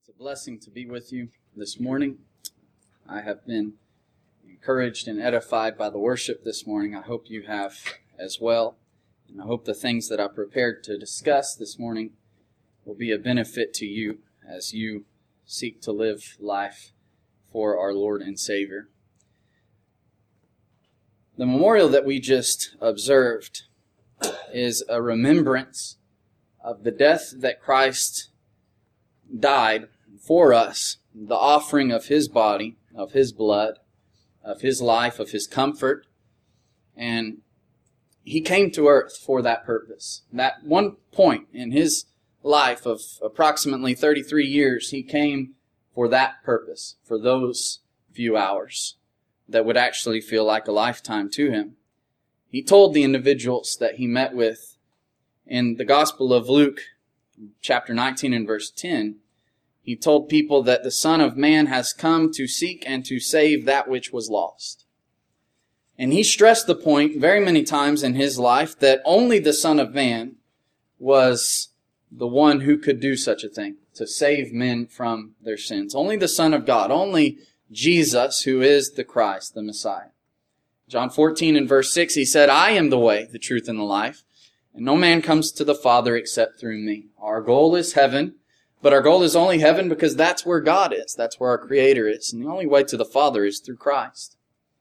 It's a blessing to be with you this morning. I have been encouraged and edified by the worship this morning. I hope you have as well. And I hope the things that I prepared to discuss this morning will be a benefit to you as you seek to live life for our Lord and Savior. The memorial that we just observed is a remembrance of the death that Christ died for us, the offering of His body, of His blood, of His life, of His comfort. And He came to earth for that purpose. That one point in His life of approximately 33 years, He came for that purpose, for those few hours that would actually feel like a lifetime to Him. He told the individuals that He met with in the Gospel of Luke, chapter 19 and verse 10, He told people that the Son of Man has come to seek and to save that which was lost. And He stressed the point very many times in His life that only the Son of Man was the one who could do such a thing, to save men from their sins. Only the Son of God, only Jesus, who is the Christ, the Messiah. John 14 and verse 6, He said, I am the way, the truth, and the life, and no man comes to the Father except through me. Our goal is heaven, but our goal is only heaven because that's where God is. That's where our Creator is. And the only way to the Father is through Christ.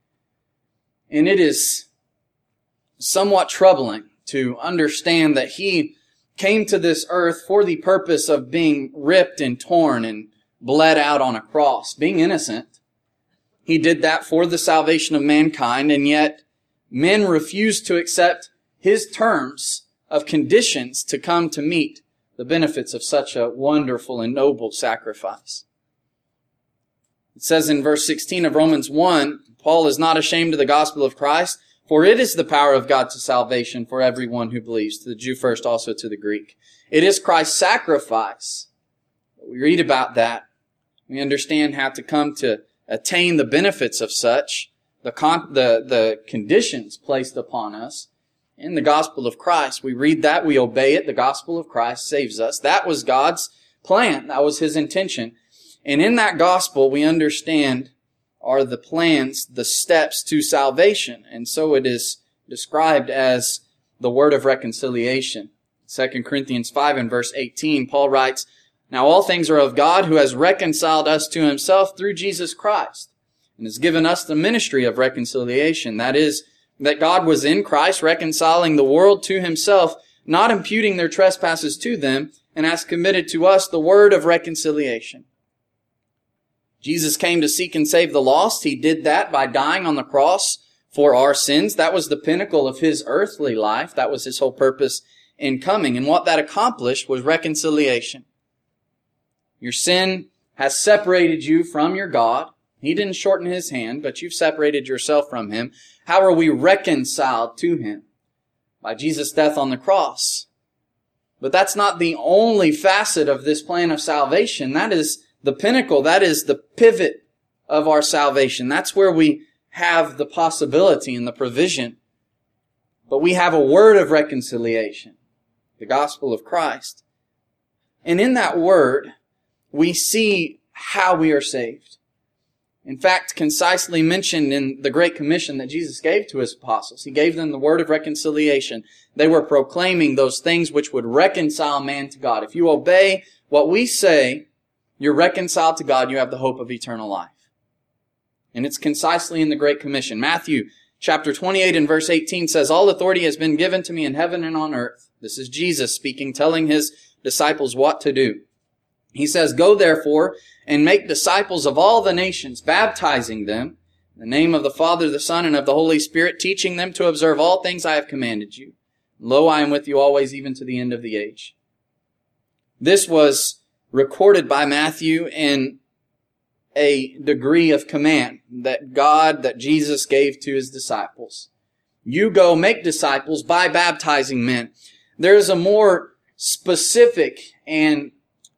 And it is somewhat troubling to understand that He came to this earth for the purpose of being ripped and torn and bled out on a cross, being innocent. He did that for the salvation of mankind, and yet men refused to accept His terms of conditions to come to meet the benefits of such a wonderful and noble sacrifice. It says in verse 16 of Romans 1, Paul is not ashamed of the gospel of Christ, for it is the power of God to salvation for everyone who believes, to the Jew first, also to the Greek. It is Christ's sacrifice. We read about that. We understand how to come to attain the benefits of such, the conditions placed upon us. In the gospel of Christ, we read that, we obey it. The gospel of Christ saves us. That was God's plan. That was His intention. And in that gospel, we understand are the plans, the steps to salvation. And so it is described as the word of reconciliation. 2 Corinthians 5 and verse 18, Paul writes, Now all things are of God, who has reconciled us to Himself through Jesus Christ, and has given us the ministry of reconciliation. That is, that God was in Christ reconciling the world to Himself, not imputing their trespasses to them, and has committed to us the word of reconciliation. Jesus came to seek and save the lost. He did that by dying on the cross for our sins. That was the pinnacle of His earthly life. That was His whole purpose in coming. And what that accomplished was reconciliation. Your sin has separated you from your God. He didn't shorten His hand, but you've separated yourself from Him. How are we reconciled to Him? By Jesus' death on the cross. But that's not the only facet of this plan of salvation. That is the pinnacle. That is the pivot of our salvation. That's where we have the possibility and the provision. But we have a word of reconciliation, the gospel of Christ. And in that word, we see how we are saved. In fact, concisely mentioned in the Great Commission that Jesus gave to His apostles. He gave them the word of reconciliation. They were proclaiming those things which would reconcile man to God. If you obey what we say, you're reconciled to God, you have the hope of eternal life. And it's concisely in the Great Commission. Matthew chapter 28 and verse 18 says, All authority has been given to me in heaven and on earth. This is Jesus speaking, telling His disciples what to do. He says, Go therefore and make disciples of all the nations, baptizing them in the name of the Father, the Son, and of the Holy Spirit, teaching them to observe all things I have commanded you. Lo, I am with you always, even to the end of the age. This was recorded by Matthew in a degree of command that Jesus gave to His disciples. You go make disciples by baptizing men. There is a more specific and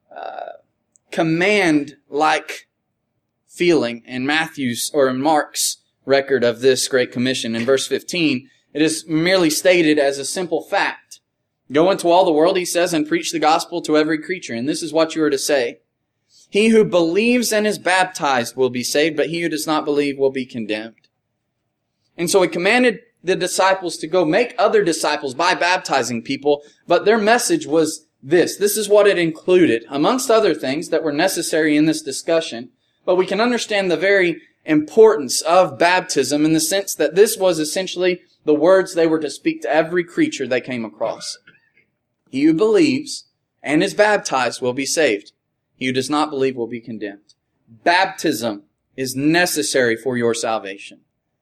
command-like feeling in Matthew's or in Mark's record of this Great Commission. In verse 15, it is merely stated as a simple fact. Go into all the world, He says, and preach the gospel to every creature. And this is what you are to say. He who believes and is baptized will be saved, but he who does not believe will be condemned. And so he commanded the disciples to go make other disciples by baptizing people, but their message was this. This is what it included, amongst other things that were necessary in this discussion. But we can understand the very importance of baptism in the sense that this was essentially the words they were to speak to every creature they came across. He who believes and is baptized will be saved. He who does not believe will be condemned. Baptism is necessary for your salvation.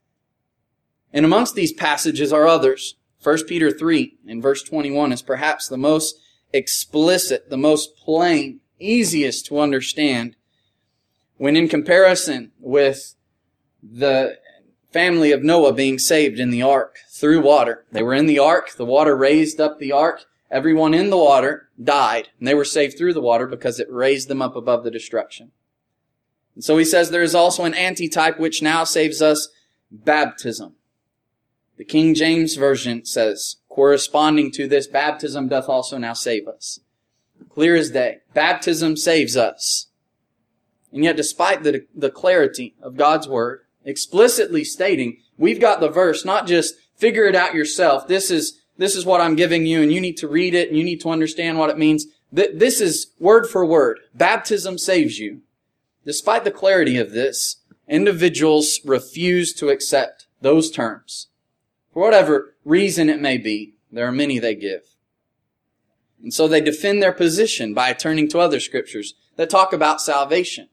And amongst these passages are others. 1 Peter 3 in verse 21 is perhaps the most explicit, the most plain, easiest to understand when in comparison with the family of Noah being saved in the ark through water. They were in the ark, the water raised up the ark, everyone in the water died, and they were saved through the water because it raised them up above the destruction. And so he says there is also an antitype which now saves us, baptism. The King James Version says, corresponding to this, baptism doth also now save us. Clear as day. Baptism saves us. And yet despite the clarity of God's Word, explicitly stating, we've got the verse, not just figure it out yourself. This is what I'm giving you, and you need to read it, and you need to understand what it means. This is word for word. Baptism saves you. Despite the clarity of this, individuals refuse to accept those terms. For whatever reason it may be, there are many they give. And so they defend their position by turning to other scriptures that talk about salvation.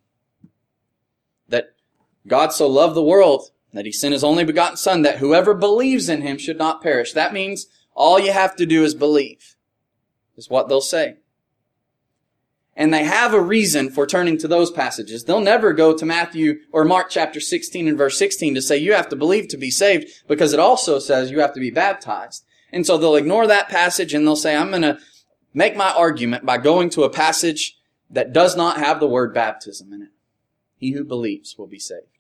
That God so loved the world that He sent His only begotten Son, that whoever believes in Him should not perish. That means all you have to do is believe, is what they'll say. And they have a reason for turning to those passages. They'll never go to Matthew or Mark chapter 16 and verse 16 to say you have to believe to be saved, because it also says you have to be baptized. And so they'll ignore that passage and they'll say, I'm going to make my argument by going to a passage that does not have the word baptism in it. He who believes will be saved.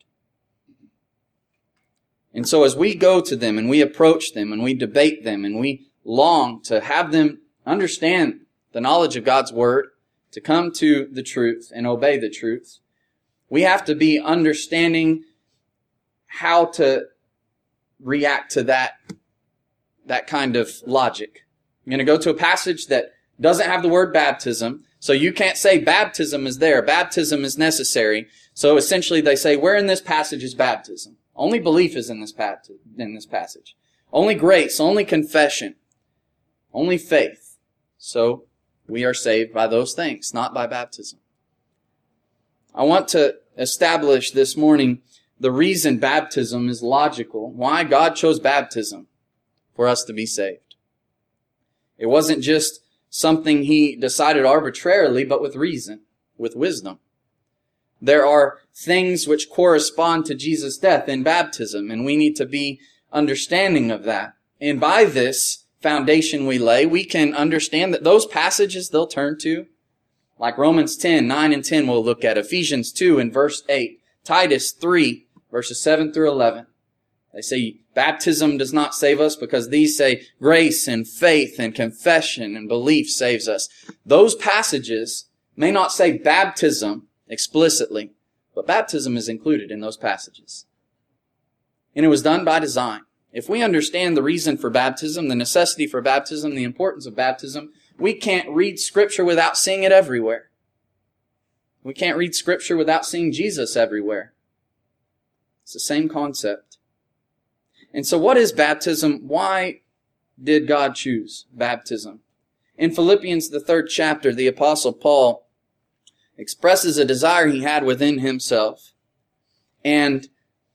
And so as we go to them and we approach them and we debate them and we long to have them understand the knowledge of God's Word, to come to the truth and obey the truth, we have to be understanding how to react to that kind of logic. I'm going to go to a passage that doesn't have the word baptism, so you can't say baptism is there. Baptism is necessary. So essentially they say, where in this passage is baptism? Only belief is in this passage. Only grace, only confession, only faith. So we are saved by those things, not by baptism. I want to establish this morning the reason baptism is logical, why God chose baptism for us to be saved. It wasn't just something He decided arbitrarily, but with reason, with wisdom. There are things which correspond to Jesus' death in baptism, and we need to be understanding of that. And by this foundation we lay, we can understand that those passages they'll turn to, like Romans 10, 9 and 10 we'll look at, Ephesians 2 and verse 8, Titus 3, verses 7 through 11. They say baptism does not save us because these say grace and faith and confession and belief saves us. Those passages may not say baptism explicitly, but baptism is included in those passages. And it was done by design. If we understand the reason for baptism, the necessity for baptism, the importance of baptism, we can't read Scripture without seeing it everywhere. We can't read Scripture without seeing Jesus everywhere. It's the same concept. And so what is baptism? Why did God choose baptism? In Philippians, the 3rd chapter, the Apostle Paul expresses a desire he had within himself and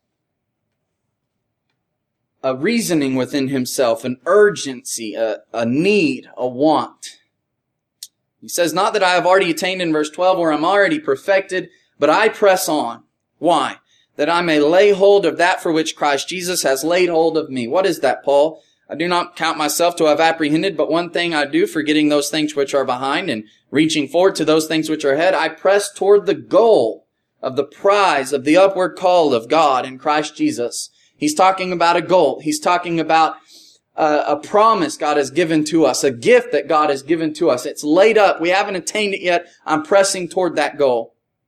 a reasoning within himself, an urgency, a need, a want. He says, not that I have already attained in verse 12 or I'm already perfected, but I press on. Why? That I may lay hold of that for which Christ Jesus has laid hold of me. What is that, Paul? I do not count myself to have apprehended, but one thing I do, forgetting those things which are behind and reaching forward to those things which are ahead, I press toward the goal of the prize of the upward call of God in Christ Jesus. He's talking about a goal. He's talking about a promise God has given to us, a gift that God has given to us. It's laid up. We haven't attained it yet. I'm pressing toward that goal.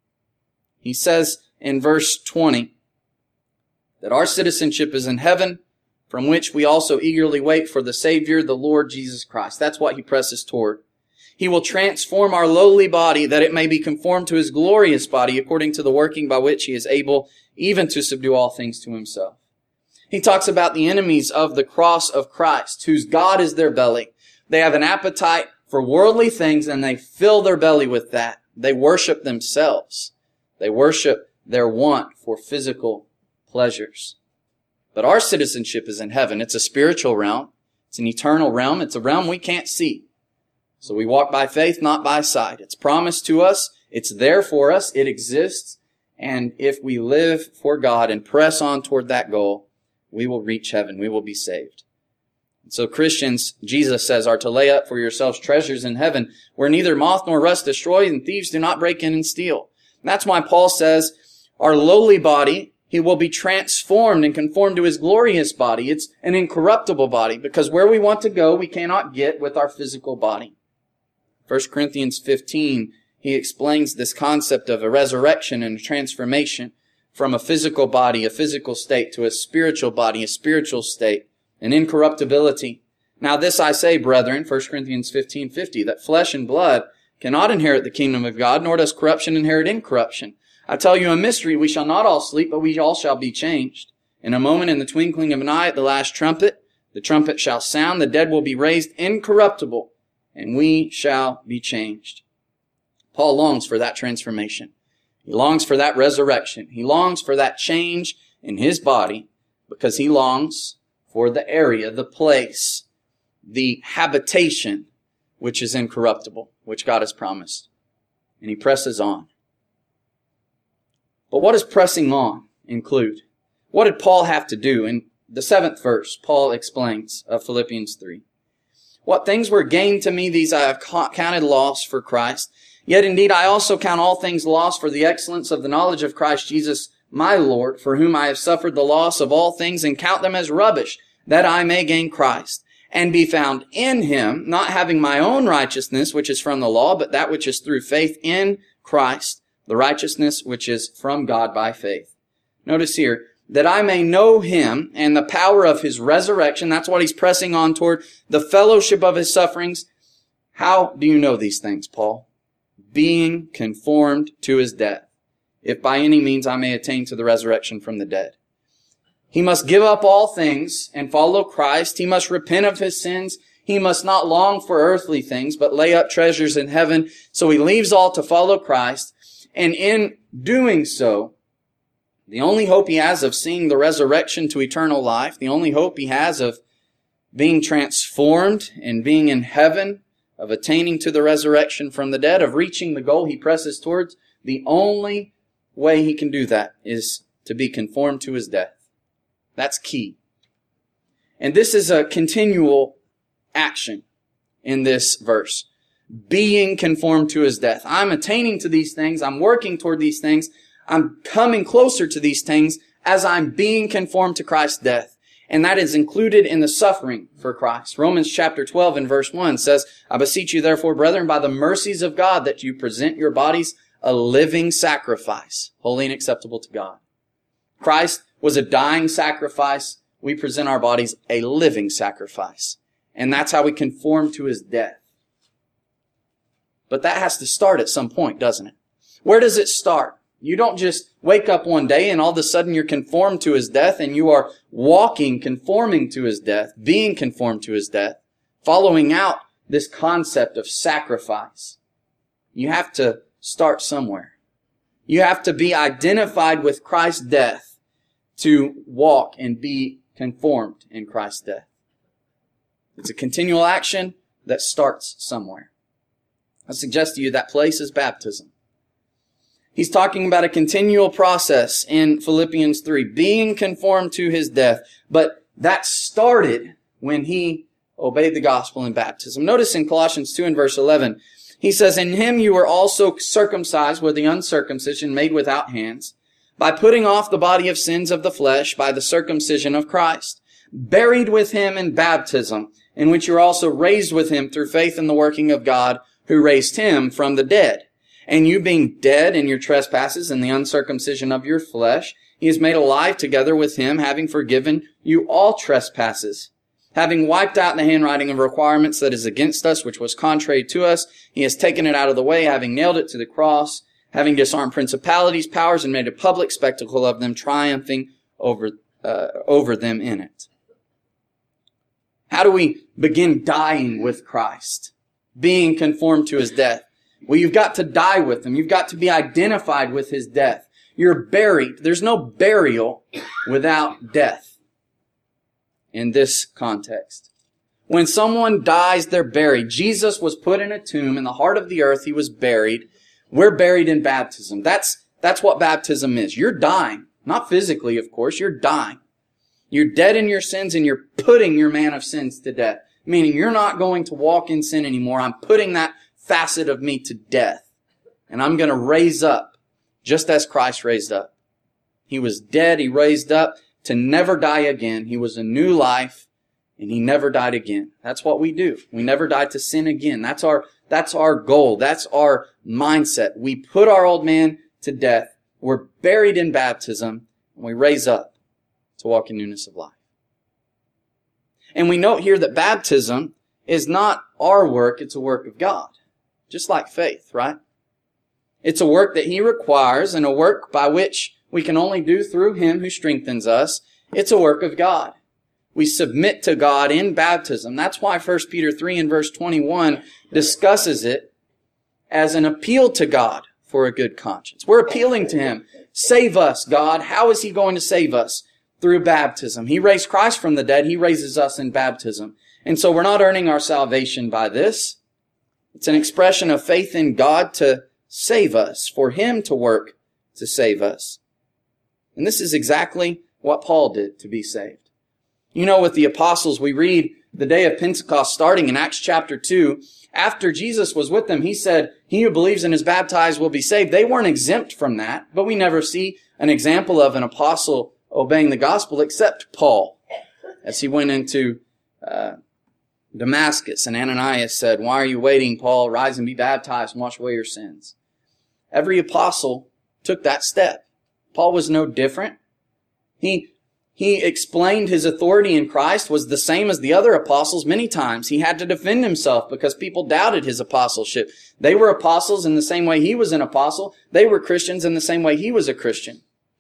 He says in verse 20 that our citizenship is in heaven, from which we also eagerly wait for the Savior, the Lord Jesus Christ. That's what he presses toward. He will transform our lowly body that it may be conformed to his glorious body according to the working by which he is able even to subdue all things to himself. He talks about the enemies of the cross of Christ, whose God is their belly. They have an appetite for worldly things and they fill their belly with that. They worship themselves. They worship their want for physical pleasures. But our citizenship is in heaven. It's a spiritual realm. It's an eternal realm. It's a realm we can't see. So we walk by faith, not by sight. It's promised to us. It's there for us. It exists. And if we live for God and press on toward that goal, we will reach heaven. We will be saved. And so Christians, Jesus says, are to lay up for yourselves treasures in heaven where neither moth nor rust destroy and thieves do not break in and steal. And that's why Paul says our lowly body, he will be transformed and conformed to his glorious body. It's an incorruptible body because where we want to go, we cannot get with our physical body. 1 Corinthians 15, he explains this concept of a resurrection and a transformation from a physical body, a physical state, to a spiritual body, a spiritual state, an incorruptibility. Now this I say, brethren, 1 Corinthians 15:50, that flesh and blood cannot inherit the kingdom of God, nor does corruption inherit incorruption. I tell you a mystery, we shall not all sleep, but we all shall be changed. In a moment, in the twinkling of an eye, at the last trumpet, the trumpet shall sound, the dead will be raised incorruptible, and we shall be changed. Paul longs for that transformation. He longs for that resurrection. He longs for that change in his body because he longs for the area, the place, the habitation which is incorruptible, which God has promised. And he presses on. But what does pressing on include? What did Paul have to do? In the 7th verse, Paul explains of Philippians 3. What things were gained to me, these I have counted loss for Christ. Yet indeed I also count all things lost for the excellence of the knowledge of Christ Jesus my Lord, for whom I have suffered the loss of all things, and count them as rubbish, that I may gain Christ, and be found in him, not having my own righteousness, which is from the law, but that which is through faith in Christ, the righteousness which is from God by faith. Notice here, that I may know him and the power of his resurrection. That's what he's pressing on toward, the fellowship of his sufferings. How do you know these things, Paul? Being conformed to his death, if by any means I may attain to the resurrection from the dead. He must give up all things and follow Christ. He must repent of his sins. He must not long for earthly things, but lay up treasures in heaven. So he leaves all to follow Christ. And in doing so, the only hope he has of seeing the resurrection to eternal life, the only hope he has of being transformed and being in heaven, of attaining to the resurrection from the dead, of reaching the goal he presses towards, the only way he can do that is to be conformed to his death. That's key. And this is a continual action in this verse. Being conformed to his death. I'm attaining to these things. I'm working toward these things. I'm coming closer to these things as I'm being conformed to Christ's death. And that is included in the suffering for Christ. Romans chapter 12 and verse 1 says, I beseech you therefore, brethren, by the mercies of God, that you present your bodies a living sacrifice, holy and acceptable to God. Christ was a dying sacrifice. We present our bodies a living sacrifice. And that's how we conform to his death. But that has to start at some point, doesn't it? Where does it start? You don't just wake up one day and all of a sudden you're conformed to his death and you are walking, conforming to his death, being conformed to his death, following out this concept of sacrifice. You have to start somewhere. You have to be identified with Christ's death to walk and be conformed in Christ's death. It's a continual action that starts somewhere. I suggest to you that place is baptism. He's talking about a continual process in Philippians 3, being conformed to his death. But that started when he obeyed the gospel in baptism. Notice in Colossians 2 and verse 11, he says, in him you were also circumcised with the uncircumcision made without hands, by putting off the body of sins of the flesh by the circumcision of Christ, buried with him in baptism, in which you are also raised with him through faith in the working of God, who raised him from the dead. And you being dead in your trespasses and the uncircumcision of your flesh, He has made alive together with Him, having forgiven you all trespasses. Having wiped out the handwriting of requirements that is against us, which was contrary to us, He has taken it out of the way, having nailed it to the cross, having disarmed principalities, powers, and made a public spectacle of them, triumphing over them in it. How do we begin dying with Christ? Being conformed to His death. Well, you've got to die with Him. You've got to be identified with His death. You're buried. There's no burial without death in this context. When someone dies, they're buried. Jesus was put in a tomb in the heart of the earth. He was buried. We're buried in baptism. That's what baptism is. You're dying. Not physically, of course. You're dying. You're dead in your sins and you're putting your man of sins to death. Meaning you're not going to walk in sin anymore. I'm putting that facet of me to death. And I'm going to raise up just as Christ raised up. He was dead. He raised up to never die again. He was a new life and He never died again. That's what we do. We never die to sin again. That's our goal. That's our mindset. We put our old man to death. We're buried in baptism and we raise up to walk in newness of life. And we note here that baptism is not our work, it's a work of God. Just like faith, right? It's a work that He requires and a work by which we can only do through Him who strengthens us. It's a work of God. We submit to God in baptism. That's why 1 Peter 3 and verse 21 discusses it as an appeal to God for a good conscience. We're appealing to Him. Save us, God. How is He going to save us? Through baptism. He raised Christ from the dead. He raises us in baptism. And so we're not earning our salvation by this. It's an expression of faith in God to save us, for Him to work to save us. And this is exactly what Paul did to be saved. You know, with the apostles, we read the day of Pentecost starting in Acts chapter 2. After Jesus was with them, He said, "He who believes and is baptized will be saved." They weren't exempt from that, but we never see an example of an apostle obeying the gospel except Paul. As he went into Damascus, and Ananias said, "Why are you waiting, Paul? Rise and be baptized and wash away your sins." Every apostle took that step. Paul was no different. He explained his authority in Christ was the same as the other apostles many times. He had to defend himself because people doubted his apostleship. They were apostles in the same way he was an apostle. They were Christians in the same way he was a Christian.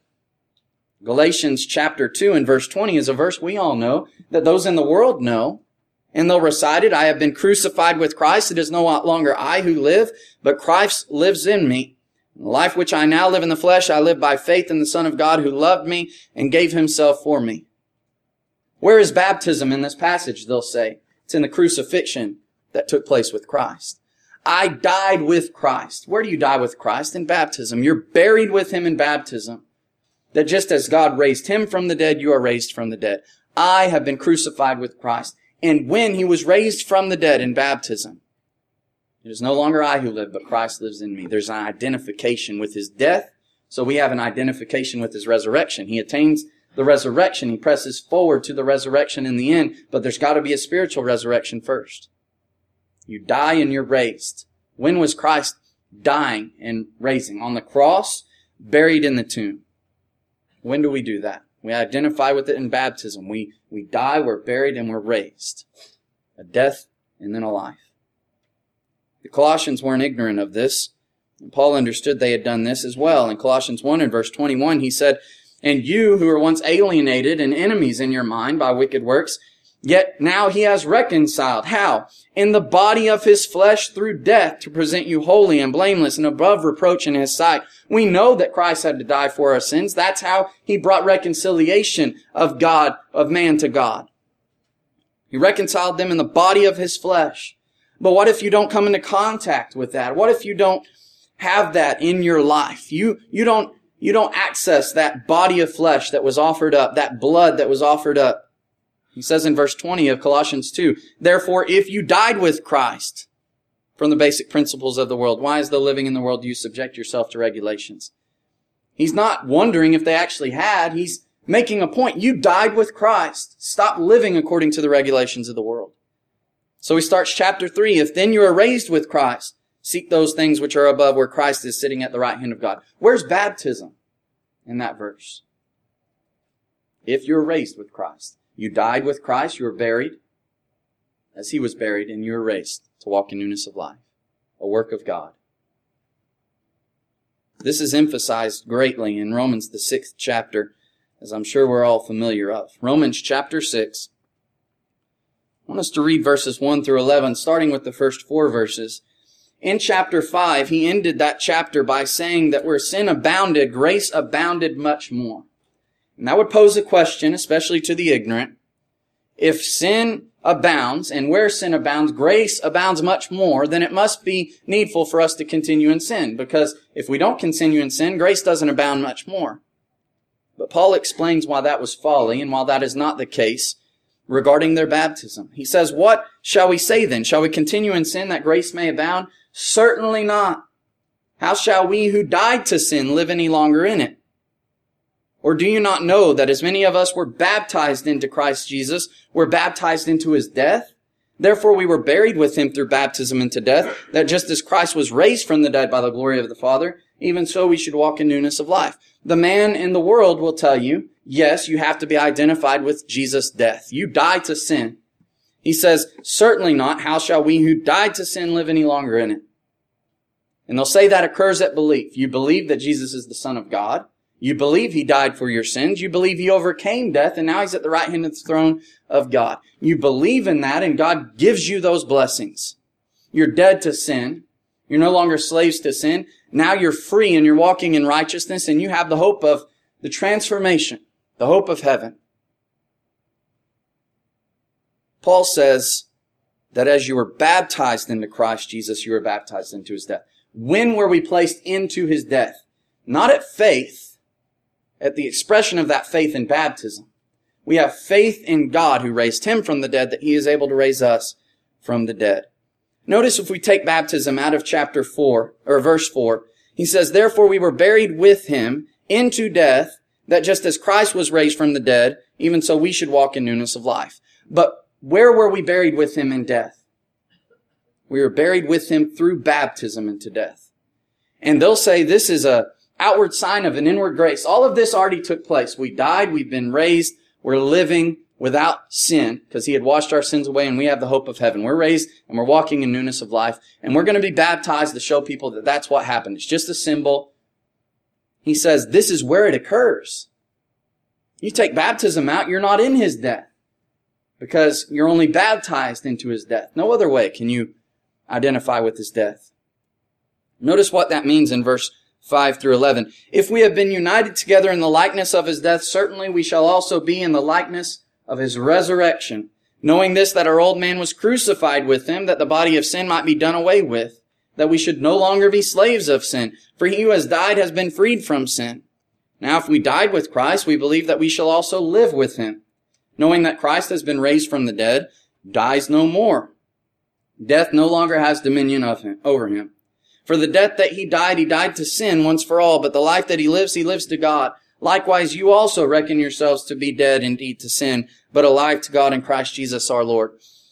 Galatians chapter 2 and verse 20 is a verse we all know, that those in the world know. And they'll recite it, "I have been crucified with Christ. It is no longer I who live, but Christ lives in me. The life which I now live in the flesh, I live by faith in the Son of God who loved me and gave Himself for me." Where is baptism in this passage, they'll say? It's in the crucifixion that took place with Christ. I died with Christ. Where do you die with Christ? In baptism. You're buried with Him in baptism. That just as God raised Him from the dead, you are raised from the dead. I have been crucified with Christ. And when He was raised from the dead in baptism, it is no longer I who live, but Christ lives in me. There's an identification with His death, so we have an identification with His resurrection. He attains the resurrection. He presses forward to the resurrection in the end, but there's got to be a spiritual resurrection first. You die and you're raised. When was Christ dying and raising? On the cross, buried in the tomb. When do we do that? We identify with it in baptism. We die, we're buried, and we're raised. A death and then a life. The Colossians weren't ignorant of this. And Paul understood they had done this as well. In Colossians 1 and verse 21, he said, "And you who were once alienated and enemies in your mind by wicked works, yet now He has reconciled." How? "In the body of His flesh through death to present you holy and blameless and above reproach in His sight." We know that Christ had to die for our sins. That's how He brought reconciliation of God, of man to God. He reconciled them in the body of His flesh. But what if you don't come into contact with that? What if you don't have that in your life? You don't access that body of flesh that was offered up, that blood that was offered up. He says in verse 20 of Colossians 2, "Therefore, if you died with Christ from the basic principles of the world, why as though living in the world do you subject yourself to regulations?" He's not wondering if they actually had. He's making a point. You died with Christ. Stop living according to the regulations of the world. So he starts chapter 3. "If then you are raised with Christ, Seek those things which are above, where Christ is sitting at the right hand of God. Where's baptism in that verse? If you're raised with Christ. You died with Christ, you were buried as He was buried, and you were raised to walk in newness of life. A work of God. This is emphasized greatly in Romans, the 6th chapter, as I'm sure we're all familiar of. Romans chapter 6. I want us to read verses 1 through 11, starting with the first 4 verses. In chapter 5, he ended that chapter by saying that where sin abounded, grace abounded much more. And that would pose a question, especially to the ignorant. If sin abounds, and where sin abounds, grace abounds much more, then it must be needful for us to continue in sin. Because if we don't continue in sin, grace doesn't abound much more. But Paul explains why that was folly, and why that is not the case regarding their baptism. He says, what shall we say then? Shall we continue in sin that grace may abound? Certainly not. How shall we who died to sin live any longer in it? Or do you not know that as many of us were baptized into Christ Jesus, were baptized into His death? Therefore we were buried with Him through baptism into death, that just as Christ was raised from the dead by the glory of the Father, even so we should walk in newness of life. The man in the world will tell you, yes, you have to be identified with Jesus' death. You died to sin. He says, certainly not. How shall we who died to sin live any longer in it? And they'll say that occurs at belief. You believe that Jesus is the Son of God. You believe He died for your sins. You believe He overcame death, and now He's at the right hand of the throne of God. You believe in that, and God gives you those blessings. You're dead to sin. You're no longer slaves to sin. Now you're free, and you're walking in righteousness, and you have the hope of the transformation, the hope of heaven. Paul says that as you were baptized into Christ Jesus, you were baptized into His death. When were we placed into His death? Not at faith, at the expression of that faith in baptism. We have faith in God who raised Him from the dead, that He is able to raise us from the dead. Notice if we take baptism out of chapter 4, or verse 4, he says, therefore we were buried with Him into death, that just as Christ was raised from the dead, even so we should walk in newness of life. But where were we buried with Him in death? We were buried with Him through baptism into death. And they'll say this is a outward sign of an inward grace. All of this already took place. We died, we've been raised, we're living without sin, because He had washed our sins away, and we have the hope of heaven. We're raised, and we're walking in newness of life, and we're going to be baptized to show people that that's what happened. It's just a symbol. He says this is where it occurs. You take baptism out, you're not in His death, because you're only baptized into His death. No other way can you identify with His death. Notice what that means in verse 5 through 11. If we have been united together in the likeness of His death, certainly we shall also be in the likeness of His resurrection. Knowing this, that our old man was crucified with Him, that the body of sin might be done away with, that we should no longer be slaves of sin. For he who has died has been freed from sin. Now if we died with Christ, we believe that we shall also live with Him. Knowing that Christ has been raised from the dead, dies no more. Death no longer has dominion over Him. For the death that He died to sin once for all, but the life that He lives to God. Likewise, you also reckon yourselves to be dead indeed to sin, but alive to God in Christ Jesus our Lord.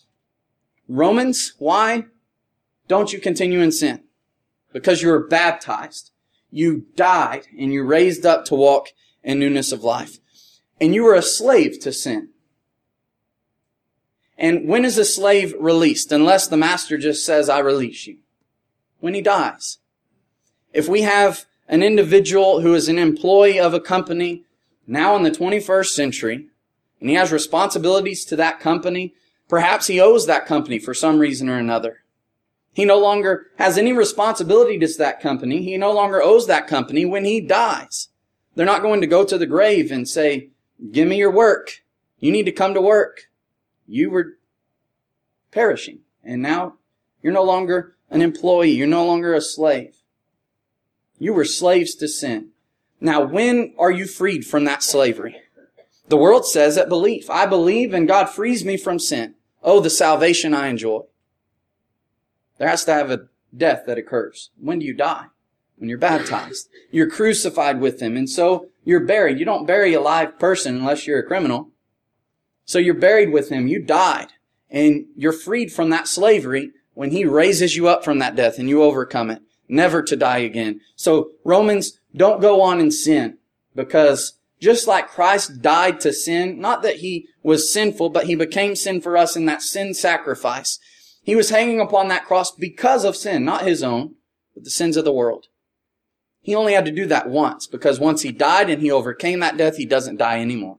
Romans, why don't you continue in sin? Because you were baptized. You died and you raised up to walk in newness of life. And you were a slave to sin. And when is a slave released? Unless the master just says, I release you. When he dies. If we have an individual who is an employee of a company now in the 21st century, and he has responsibilities to that company, perhaps he owes that company for some reason or another. He no longer has any responsibility to that company. He no longer owes that company when he dies. They're not going to go to the grave and say, give me your work. You need to come to work. You were perishing, and now you're no longer an employee. You're no longer a slave. You were slaves to sin. Now, when are you freed from that slavery? The world says at belief. I believe and God frees me from sin. Oh, the salvation I enjoy. There has to have a death that occurs. When do you die? When you're baptized. You're crucified with Him, and so you're buried. You don't bury a live person unless you're a criminal. So you're buried with Him. You died, and you're freed from that slavery when He raises you up from that death and you overcome it, never to die again. So Romans, don't go on in sin, because just like Christ died to sin, not that He was sinful, but He became sin for us in that sin sacrifice. He was hanging upon that cross because of sin, not His own, but the sins of the world. He only had to do that once, because once He died and He overcame that death, He doesn't die anymore.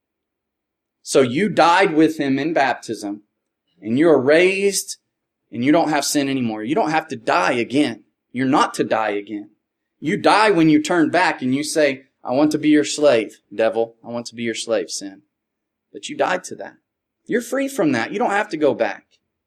So you died with Him in baptism, and you are raised, and you don't have sin anymore. You don't have to die again. You're not to die again. You die when you turn back and you say, I want to be your slave, devil. I want to be your slave, sin. But you died to that. You're free from that. You don't have to go back.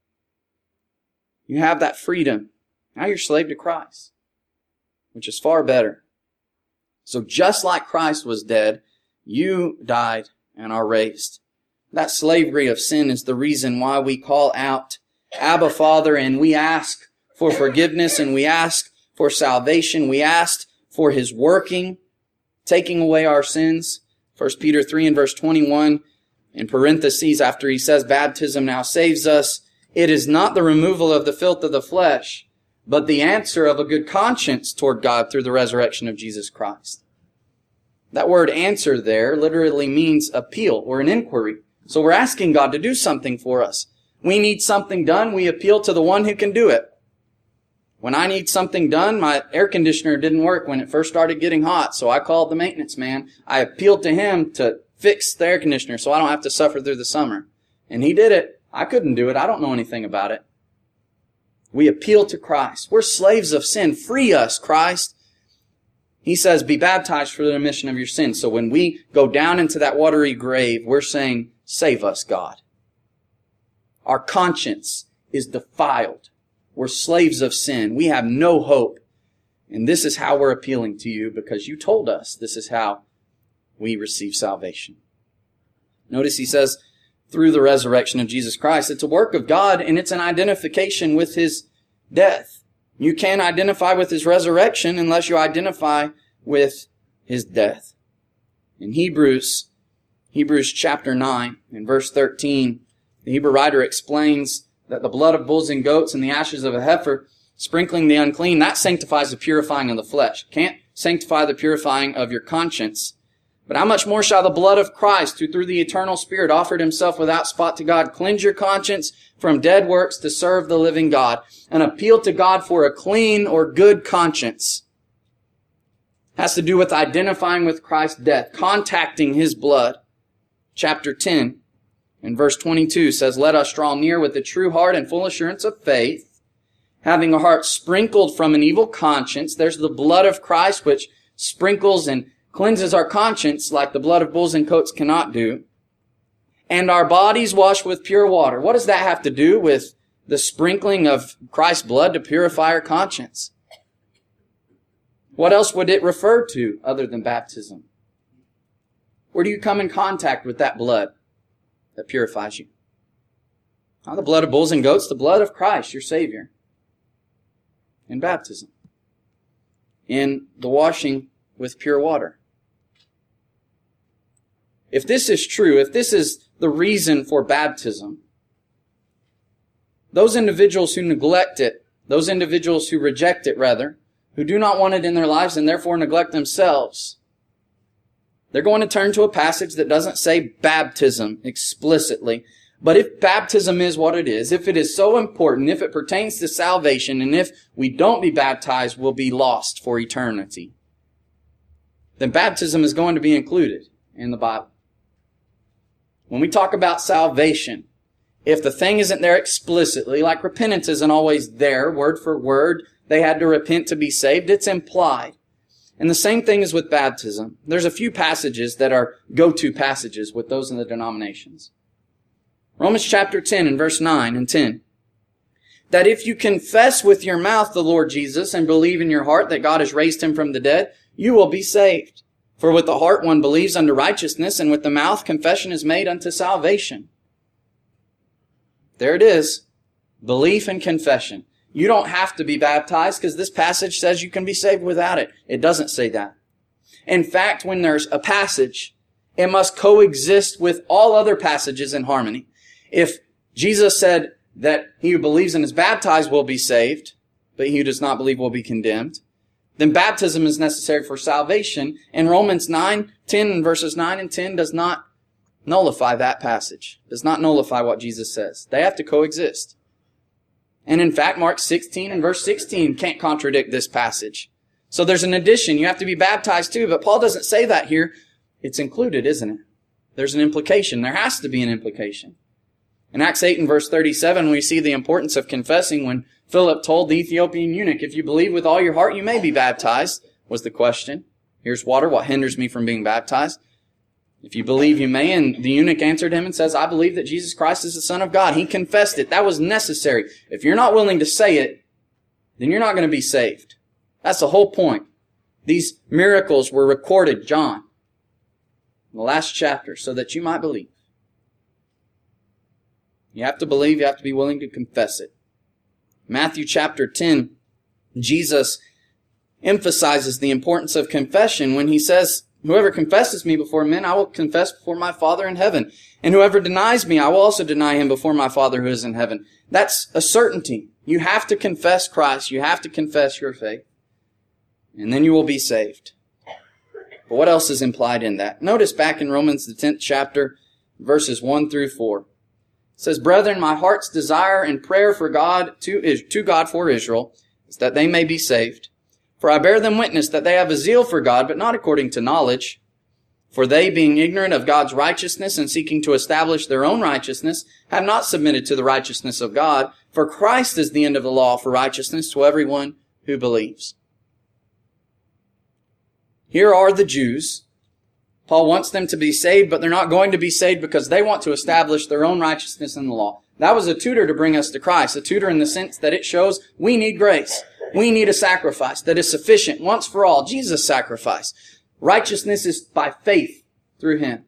You have that freedom. Now you're slave to Christ, which is far better. So just like Christ was dead, you died and are raised. That slavery of sin is the reason why we call out, Abba, Father, and we ask for forgiveness, and we ask for salvation. We ask for His working, taking away our sins. 1 Peter 3 and verse 21, in parentheses, after he says baptism now saves us, it is not the removal of the filth of the flesh, but the answer of a good conscience toward God through the resurrection of Jesus Christ. That word answer there literally means appeal or an inquiry. So we're asking God to do something for us. We need something done, we appeal to the one who can do it. When I need something done, my air conditioner didn't work when it first started getting hot, so I called the maintenance man. I appealed to him to fix the air conditioner so I don't have to suffer through the summer. And he did it. I couldn't do it. I don't know anything about it. We appeal to Christ. We're slaves of sin. Free us, Christ. He says, be baptized for the remission of your sins. So when we go down into that watery grave, we're saying, save us, God. Our conscience is defiled. We're slaves of sin. We have no hope. And this is how we're appealing to you, because you told us this is how we receive salvation. Notice he says, through the resurrection of Jesus Christ. It's a work of God, and it's an identification with His death. You can't identify with His resurrection unless you identify with His death. In Hebrews chapter 9, in verse 13, the Hebrew writer explains that the blood of bulls and goats and the ashes of a heifer, sprinkling the unclean, that sanctifies the purifying of the flesh. Can't sanctify the purifying of your conscience. But how much more shall the blood of Christ, who through the eternal Spirit offered Himself without spot to God, cleanse your conscience from dead works to serve the living God? An appeal to God for a clean or good conscience has to do with identifying with Christ's death, contacting His blood. Chapter 10 and verse 22 says, let us draw near with a true heart and full assurance of faith, having a heart sprinkled from an evil conscience. There's the blood of Christ, which sprinkles and cleanses our conscience like the blood of bulls and goats cannot do. And our bodies washed with pure water. What does that have to do with the sprinkling of Christ's blood to purify our conscience? What else would it refer to other than baptism? Where do you come in contact with that blood that purifies you? Not the blood of bulls and goats, the blood of Christ, your Savior. In baptism. In the washing with pure water. If this is true, if this is the reason for baptism, those individuals who neglect it, those individuals who reject it rather, who do not want it in their lives and therefore neglect themselves, they're going to turn to a passage that doesn't say baptism explicitly. But if baptism is what it is, if it is so important, if it pertains to salvation, and if we don't be baptized, we'll be lost for eternity, then baptism is going to be included in the Bible. When we talk about salvation, if the thing isn't there explicitly, like repentance isn't always there, word for word, they had to repent to be saved, it's implied. And the same thing is with baptism. There's a few passages that are go-to passages with those in the denominations. Romans chapter 10 and verse 9 and 10. That if you confess with your mouth the Lord Jesus and believe in your heart that God has raised Him from the dead, you will be saved. For with the heart one believes unto righteousness, and with the mouth confession is made unto salvation. There it is. Belief and confession. You don't have to be baptized because this passage says you can be saved without it. It doesn't say that. In fact, when there's a passage, it must coexist with all other passages in harmony. If Jesus said, that he who believes and is baptized will be saved, but he who does not believe will be condemned, then baptism is necessary for salvation. And Romans 9:10 and verses 9 and 10 does not nullify that passage, does not nullify what Jesus says. They have to coexist. And in fact, Mark 16 and verse 16 can't contradict this passage. So there's an addition. You have to be baptized too, but Paul doesn't say that here. It's included, isn't it? There's an implication. There has to be an implication. In Acts 8 and verse 37, we see the importance of confessing when Philip told the Ethiopian eunuch, if you believe with all your heart, you may be baptized, was the question. Here's water. What hinders me from being baptized? If you believe, you may. And the eunuch answered him and says, I believe that Jesus Christ is the Son of God. He confessed it. That was necessary. If you're not willing to say it, then you're not going to be saved. That's the whole point. These miracles were recorded, John, in the last chapter, so that you might believe. You have to believe, you have to be willing to confess it. Matthew chapter 10, Jesus emphasizes the importance of confession when he says, whoever confesses me before men, I will confess before my Father in heaven. And whoever denies me, I will also deny him before my Father who is in heaven. That's a certainty. You have to confess Christ. You have to confess your faith. And then you will be saved. But what else is implied in that? Notice back in Romans, the 10th chapter, verses 1 through 4. It says, Brethren, my heart's desire and prayer for God to God for Israel is that they may be saved. For I bear them witness that they have a zeal for God, but not according to knowledge. For they, being ignorant of God's righteousness and seeking to establish their own righteousness, have not submitted to the righteousness of God. For Christ is the end of the law for righteousness to everyone who believes. Here are the Jews. Paul wants them to be saved, but they're not going to be saved because they want to establish their own righteousness in the law. That was a tutor to bring us to Christ, a tutor in the sense that it shows we need grace. We need a sacrifice that is sufficient once for all. Jesus' sacrifice. Righteousness is by faith through Him.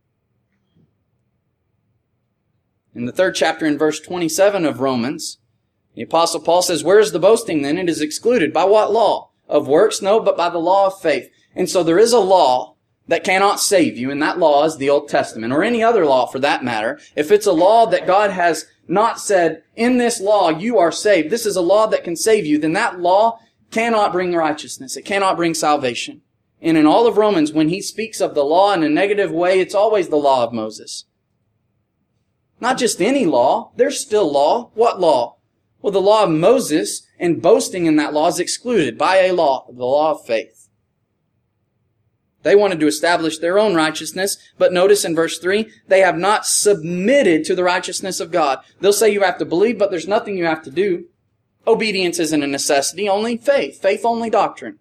In the 3rd chapter in verse 27 of Romans, the Apostle Paul says, Where is the boasting then? It is excluded. By what law? Of works? No, but by the law of faith. And so there is a law that cannot save you, and that law is the Old Testament, or any other law for that matter. If it's a law that God has not said, in this law you are saved, this is a law that can save you, then that law cannot bring righteousness. It cannot bring salvation. And in all of Romans, when he speaks of the law in a negative way, it's always the law of Moses. Not just any law. There's still law. What law? Well, the law of Moses, and boasting in that law is excluded by a law, the law of faith. They wanted to establish their own righteousness, but notice in verse 3, they have not submitted to the righteousness of God. They'll say you have to believe, but there's nothing you have to do. Obedience isn't a necessity, only faith. Faith only doctrine.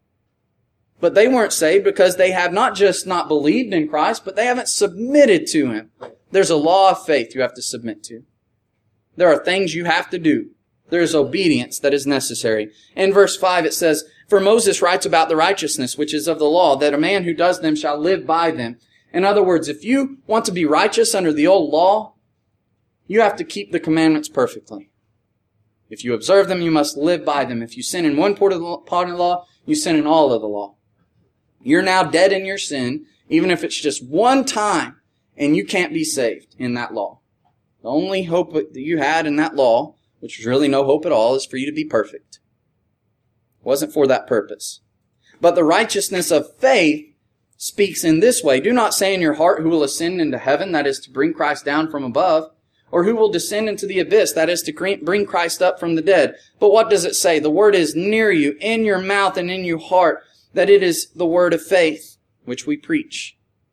But they weren't saved because they have not just not believed in Christ, but they haven't submitted to Him. There's a law of faith you have to submit to. There are things you have to do. There is obedience that is necessary. In verse 5 it says, For Moses writes about the righteousness which is of the law, that a man who does them shall live by them. In other words, if you want to be righteous under the old law, you have to keep the commandments perfectly. If you observe them, you must live by them. If you sin in one part of the law, you sin in all of the law. You're now dead in your sin, even if it's just one time, and you can't be saved in that law. The only hope that you had in that law, which was really no hope at all, is for you to be perfect. It wasn't for that purpose. But the righteousness of faith speaks in this way. Do not say in your heart who will ascend into heaven, that is to bring Christ down from above, or who will descend into the abyss, that is to bring Christ up from the dead. But what does it say? The word is near you, in your mouth and in your heart, that it is the word of faith which we preach.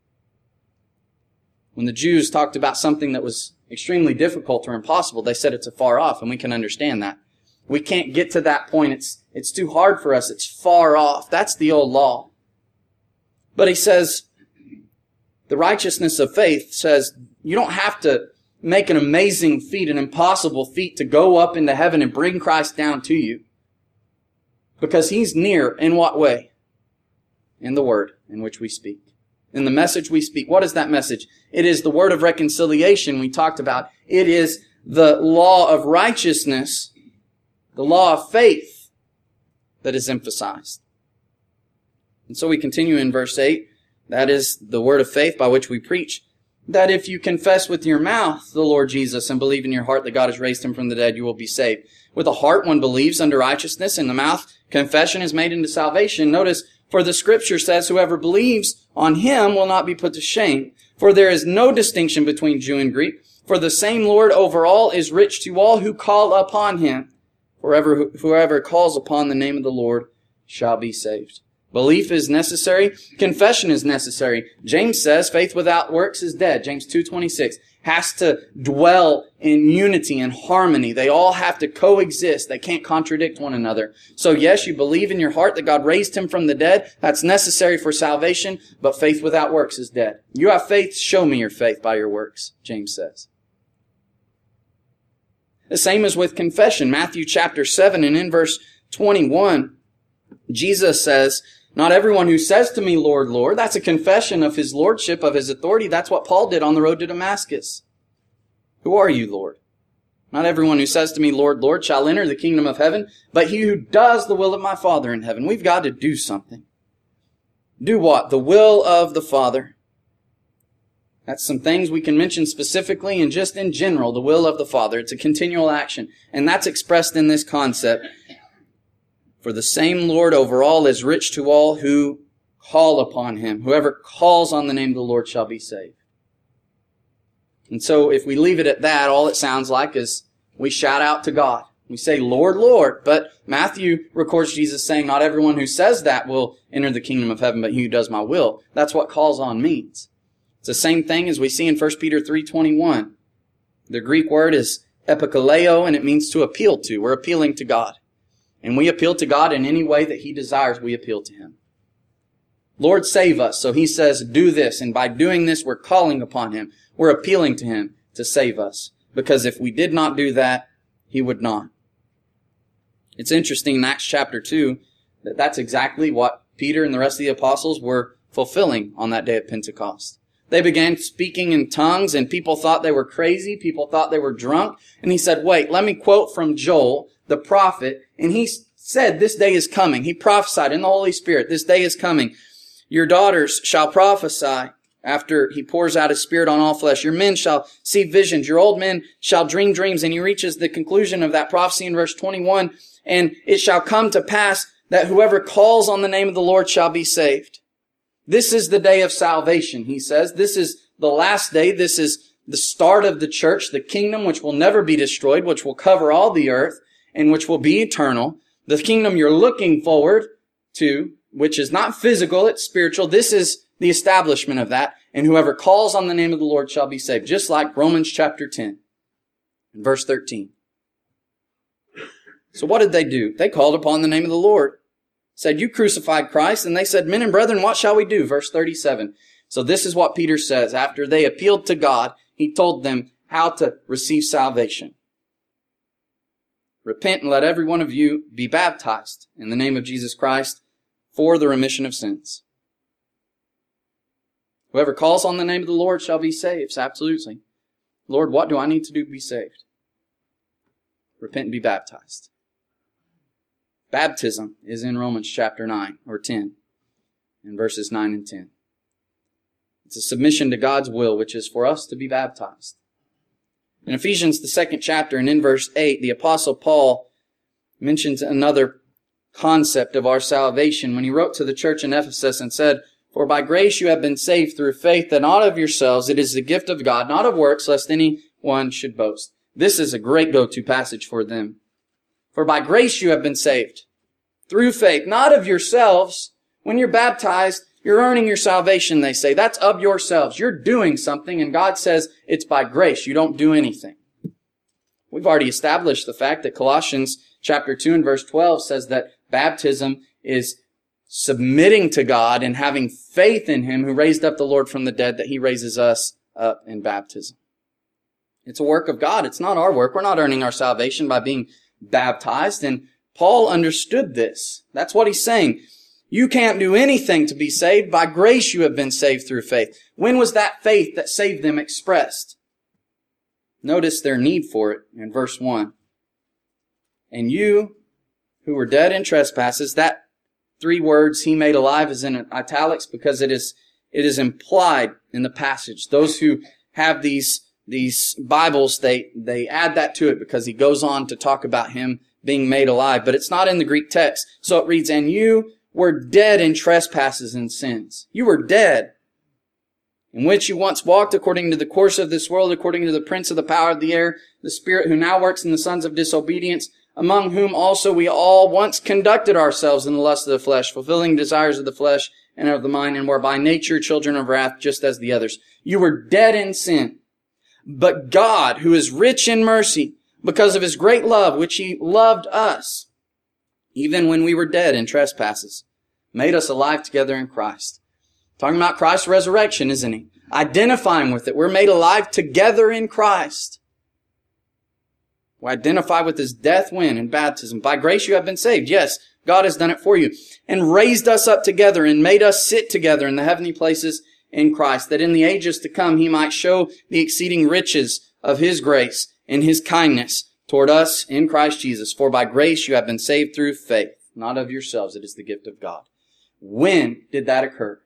When the Jews talked about something that was extremely difficult or impossible, they said it's afar off, and we can understand that. We can't get to that point. It's too hard for us. It's far off. That's the old law. But he says, the righteousness of faith says, you don't have to make an amazing feat, an impossible feat to go up into heaven and bring Christ down to you. Because He's near. In what way? In the word in which we speak. In the message we speak. What is that message? It is the word of reconciliation we talked about. It is the law of righteousness, the law of faith that is emphasized. And so we continue in verse 8. That is the word of faith by which we preach. that if you confess with your mouth the Lord Jesus and believe in your heart that God has raised him from the dead, you will be saved. With the heart one believes unto righteousness, in the mouth confession is made unto salvation. Notice, for the Scripture says, whoever believes on him will not be put to shame. For there is no distinction between Jew and Greek. For the same Lord over all is rich to all who call upon him. For whoever calls upon the name of the Lord shall be saved. Belief is necessary. Confession is necessary. James says faith without works is dead. James 2:26 has to dwell in unity and harmony. They all have to coexist. They can't contradict one another. So yes, you believe in your heart that God raised him from the dead. That's necessary for salvation, but faith without works is dead. You have faith, show me your faith by your works, James says. The same is with confession. Matthew chapter 7 and in verse 21, Jesus says, not everyone who says to me, Lord, Lord, that's a confession of his lordship, of his authority. That's what Paul did on the road to Damascus. Who are you, Lord? Not everyone who says to me, Lord, Lord, shall enter the kingdom of heaven, but he who does the will of my Father in heaven. We've got to do something. Do what? The will of the Father. That's some things we can mention specifically and just in general, the will of the Father. It's a continual action. And that's expressed in this concept. For the same Lord over all is rich to all who call upon him. Whoever calls on the name of the Lord shall be saved. And so if we leave it at that, all it sounds like is we shout out to God. We say, Lord, Lord. But Matthew records Jesus saying, not everyone who says that will enter the kingdom of heaven, but he who does my will. That's what calls on means. It's the same thing as we see in 1 Peter 3:21. The Greek word is epikaleo, and it means to appeal to. We're appealing to God. And we appeal to God in any way that he desires, we appeal to him. Lord, save us. So he says, do this. And by doing this, we're calling upon him. We're appealing to him to save us. Because if we did not do that, he would not. It's interesting in Acts chapter 2 that that's exactly what Peter and the rest of the apostles were fulfilling on that day of Pentecost. They began speaking in tongues, and people thought they were crazy. People thought they were drunk. And he said, wait, let me quote from Joel, the prophet. And he said, this day is coming. He prophesied in the Holy Spirit, this day is coming. Your daughters shall prophesy after he pours out his Spirit on all flesh. Your men shall see visions. Your old men shall dream dreams. And he reaches the conclusion of that prophecy in verse 21. And it shall come to pass that whoever calls on the name of the Lord shall be saved. This is the day of salvation, he says. This is the last day. This is the start of the church, the kingdom which will never be destroyed, which will cover all the earth, and which will be eternal. The kingdom you're looking forward to, which is not physical, it's spiritual. This is the establishment of that. And whoever calls on the name of the Lord shall be saved. Just like Romans chapter 10, verse 13. So what did they do? They called upon the name of the Lord. Said, you crucified Christ. And they said, men and brethren, what shall we do? Verse 37. So this is what Peter says. After they appealed to God, he told them how to receive salvation. Repent and let every one of you be baptized in the name of Jesus Christ for the remission of sins. Whoever calls on the name of the Lord shall be saved. Absolutely. Lord, what do I need to do to be saved? Repent and be baptized. Baptism is in Romans chapter 9 or 10 in verses 9 and 10. It's a submission to God's will, which is for us to be baptized. In Ephesians, the 2nd chapter, and in verse 8, the Apostle Paul mentions another concept of our salvation when he wrote to the church in Ephesus and said, for by grace you have been saved through faith, that not of yourselves, it is the gift of God, not of works, lest anyone should boast. This is a great go-to passage for them. For by grace you have been saved through faith, not of yourselves. When you're baptized, you're earning your salvation, they say. That's of yourselves. You're doing something, and God says it's by grace. You don't do anything. We've already established the fact that Colossians chapter 2 and verse 12 says that baptism is submitting to God and having faith in him who raised up the Lord from the dead, that he raises us up in baptism. It's a work of God. It's not our work. We're not earning our salvation by being baptized. And Paul understood this. That's what he's saying. You can't do anything to be saved. By grace you have been saved through faith. When was that faith that saved them expressed? Notice their need for it in verse 1. And you who were dead in trespasses, that 3 words, he made alive, is in italics because it is implied in the passage. Those who have these Bibles, they add that to it because he goes on to talk about him being made alive. But it's not in the Greek text. So it reads, and you were dead in trespasses and sins. You were dead, in which you once walked according to the course of this world, according to the prince of the power of the air, the spirit who now works in the sons of disobedience, among whom also we all once conducted ourselves in the lust of the flesh, fulfilling desires of the flesh and of the mind, and were by nature children of wrath, just as the others. You were dead in sin. But God, who is rich in mercy, because of his great love, which he loved us, even when we were dead in trespasses, made us alive together in Christ. Talking about Christ's resurrection, isn't he? Identifying with it. We're made alive together in Christ. We identify with his death when? In baptism. By grace you have been saved. Yes, God has done it for you. And raised us up together and made us sit together in the heavenly places in Christ, that in the ages to come he might show the exceeding riches of his grace and his kindness toward us in Christ Jesus. For by grace you have been saved through faith, not of yourselves. It is the gift of God. When did that occur?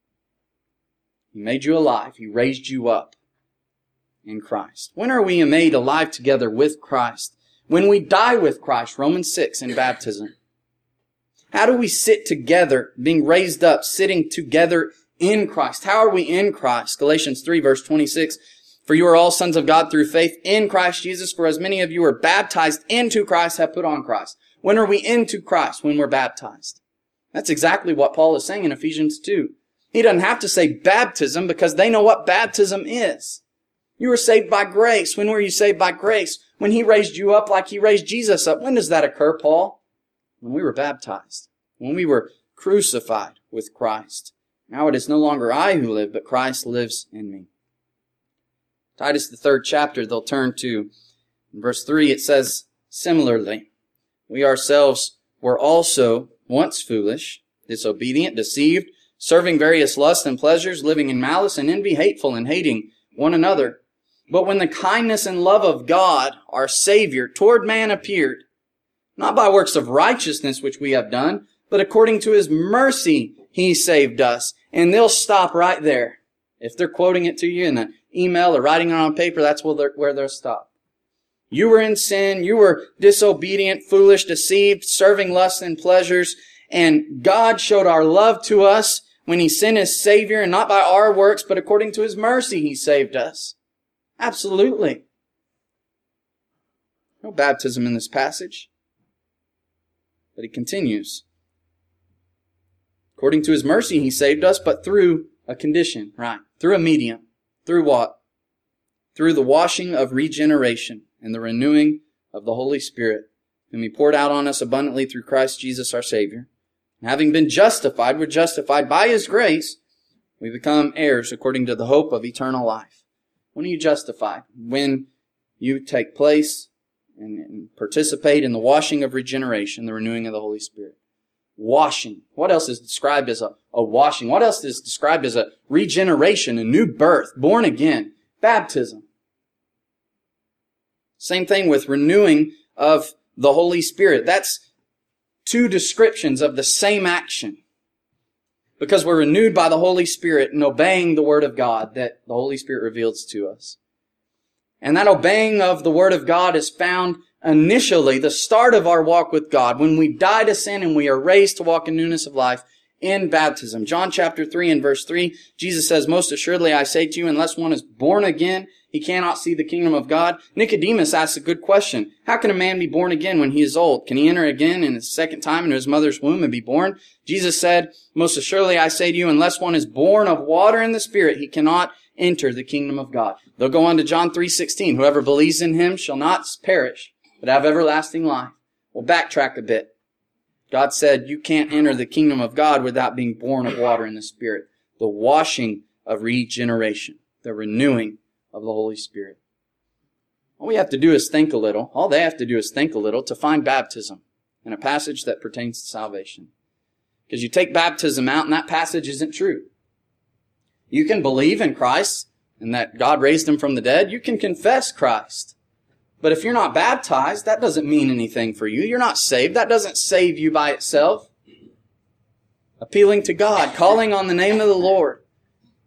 He made you alive. He raised you up in Christ. When are we made alive together with Christ? When we die with Christ, Romans 6 in baptism. How do we sit together, being raised up, sitting together in Christ? How are we in Christ? Galatians 3 verse 26. For you are all sons of God through faith in Christ Jesus. For as many of you are baptized into Christ have put on Christ. When are we into Christ? When we're baptized. That's exactly what Paul is saying in Ephesians 2. He doesn't have to say baptism because they know what baptism is. You were saved by grace. When were you saved by grace? When he raised you up like he raised Jesus up. When does that occur, Paul? When we were baptized. When we were crucified with Christ. Now it is no longer I who live, but Christ lives in me. Titus, the 3rd chapter, they'll turn to verse 3. It says, similarly, we ourselves were also once foolish, disobedient, deceived, serving various lusts and pleasures, living in malice and envy, hateful and hating one another. But when the kindness and love of God, our Savior, toward man appeared, not by works of righteousness which we have done, but according to his mercy he saved us. And they'll stop right there. If they're quoting it to you in an email or writing it on paper, that's where they'll stop. You were in sin, you were disobedient, foolish, deceived, serving lusts and pleasures, and God showed our love to us when he sent his Savior, and not by our works, but according to his mercy he saved us. Absolutely. No baptism in this passage. But he continues. According to his mercy he saved us, but through a condition, right? Through a medium. Through what? Through the washing of regeneration and the renewing of the Holy Spirit, whom he poured out on us abundantly through Christ Jesus our Savior. And having been justified, we're justified by his grace, we become heirs according to the hope of eternal life. When are you justified? When you take place and participate in the washing of regeneration, the renewing of the Holy Spirit. Washing. What else is described as a washing? What else is described as a regeneration, a new birth, born again? Baptism. Same thing with renewing of the Holy Spirit. That's two descriptions of the same action. Because we're renewed by the Holy Spirit and obeying the Word of God that the Holy Spirit reveals to us. And that obeying of the Word of God is found initially, the start of our walk with God, when we die to sin and we are raised to walk in newness of life in baptism. John chapter 3 and verse 3, Jesus says, most assuredly I say to you, unless one is born again, he cannot see the kingdom of God. Nicodemus asks a good question. How can a man be born again when he is old? Can he enter again in his second time into his mother's womb and be born? Jesus said, most assuredly I say to you, unless one is born of water and the Spirit, he cannot enter the kingdom of God. They'll go on to John 3:16. Whoever believes in him shall not perish, but have everlasting life. We'll backtrack a bit. God said you can't enter the kingdom of God without being born of water and the Spirit. The washing of regeneration. The renewing of the Holy Spirit. All we have to do is think a little. All they have to do is think a little to find baptism in a passage that pertains to salvation. Because you take baptism out and that passage isn't true. You can believe in Christ and that God raised him from the dead. You can confess Christ. But if you're not baptized, that doesn't mean anything for you. You're not saved. That doesn't save you by itself. Appealing to God, calling on the name of the Lord.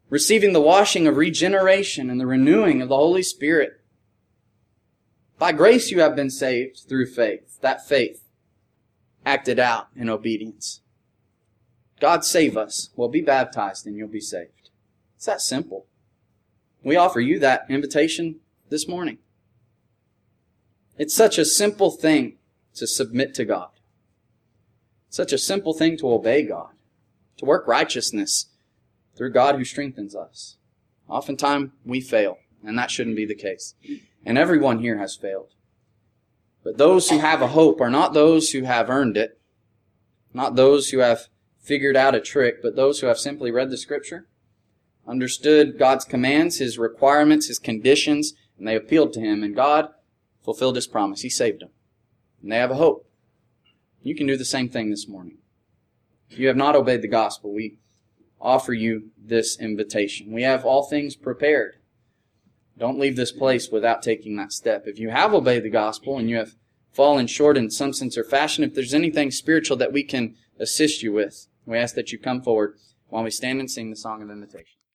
receiving the washing of regeneration and the renewing of the Holy Spirit. By grace you have been saved through faith. That faith acted out in obedience. God save us. Well, be baptized and you'll be saved. It's that simple. We offer you that invitation this morning. It's such a simple thing to submit to God. Such a simple thing to obey God. To work righteousness through God who strengthens us. Oftentimes we fail, and that shouldn't be the case. And everyone here has failed. But those who have a hope are not those who have earned it, not those who have figured out a trick, but those who have simply read the Scripture, understood God's commands, His requirements, His conditions, and they appealed to Him, and God fulfilled His promise. He saved them. And they have a hope. You can do the same thing this morning. If you have not obeyed the gospel, we offer you this invitation. We have all things prepared. Don't leave this place without taking that step. If you have obeyed the gospel and you have fallen short in some sense or fashion, if there's anything spiritual that we can assist you with, we ask that you come forward while we stand and sing the song of invitation.